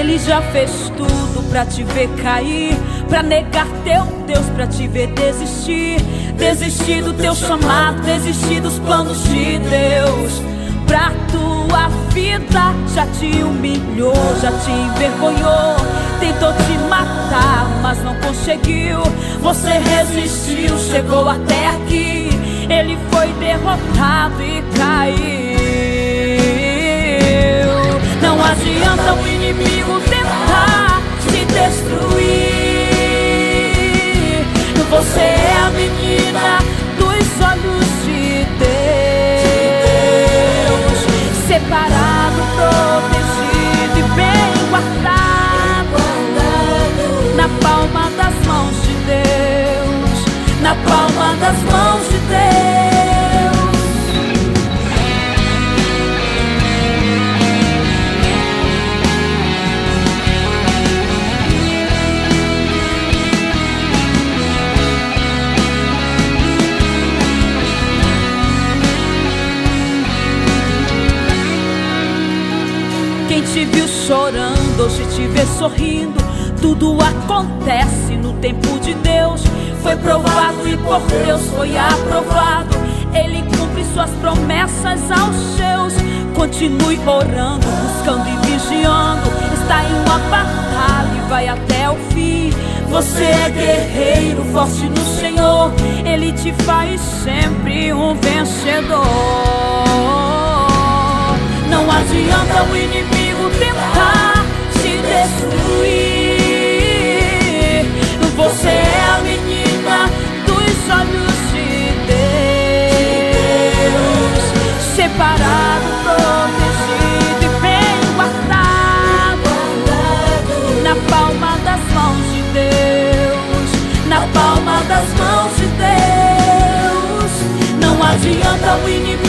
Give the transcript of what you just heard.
Ele já fez tudo pra te ver cair, pra negar teu Deus, pra te ver desistir. Desistir do teu chamado, desistir dos planos de Deus pra tua vida. Já te humilhou, já te envergonhou, tentou te matar, mas não conseguiu. Você resistiu, chegou até aqui. Ele foi derrotado e caiu. Não adianta o inimigo tentar te destruir. Você é a menina dos olhos de Deus, separado, protegido e bem guardado na palma das mãos de Deus, na palma das mãos de Deus. Quem te viu chorando, hoje te vê sorrindo. Tudo acontece no tempo de Deus. Foi provado e por Deus foi aprovado. Ele cumpre suas promessas aos seus. Continue orando, buscando e vigiando. Está em uma batalha e vai até o fim. Você é guerreiro, forte no Senhor. Ele te faz sempre um vencedor. Não adianta o inimigo tentar te destruir. Você é a menina dos olhos de Deus, separado, protegido e bem guardado na palma das mãos de Deus, na palma das mãos de Deus. Não adianta o inimigo